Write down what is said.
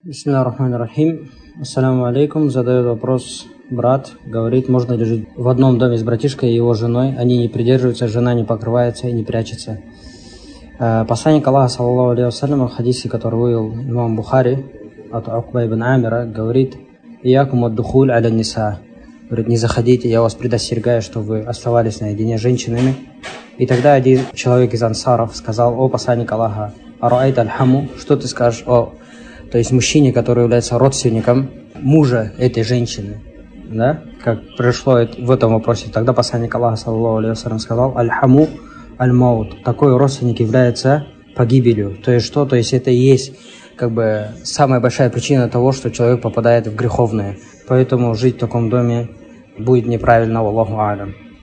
Бисмилля ар-Рахман ар-Рахим. Ассаляму алейкум. Задает вопрос брат. Говорит, можно ли жить в одном доме с братишкой и его женой. Они не придерживаются, жена не покрывается и не прячется. Посланник Аллаха, саллаллаху алейхи вассалям, в хадисе, который вывел имам Бухари от Укба ибн Амира, говорит: «Иякум ад-духуль аля ниса». Говорит, не заходите, я вас предостерегаю, что вы оставались наедине с женщинами. И тогда один человек из ансаров сказал: «О посланник Аллаха, араайта аль-хаму, что ты скажешь о...» То есть мужчине, который является родственником мужа этой женщины, да, как пришло в этом вопросе. Тогда посланник Аллаха, саллаллаху алейхи вассалям, сказал: аль-хаму аль-маут. Такой родственник является погибелью. То есть что? То есть это и есть как бы самая большая причина того, что человек попадает в греховное. Поэтому жить в таком доме будет неправильно, валлаху алям.